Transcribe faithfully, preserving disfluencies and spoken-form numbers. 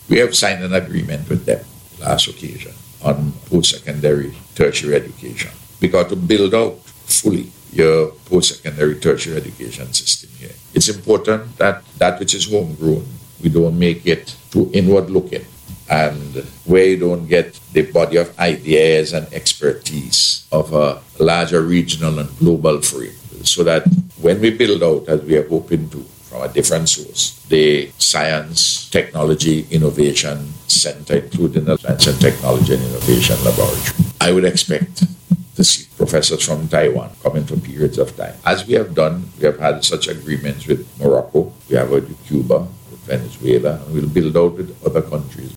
We have signed an agreement with them last occasion on post-secondary tertiary education. Because to build out fully your post-secondary tertiary education system here, it's important that that which is homegrown, we don't make it too inward-looking, and where you don't get the body of ideas and expertise of a larger regional and global frame, so that when we build out, as we are hoping to, from a different source, the science, technology, innovation center, including the science and technology and innovation laboratory, I would expect to see professors from Taiwan coming for periods of time. As we have done, we have had such agreements with Morocco, we have with Cuba, with Venezuela, and we'll build out with other countries.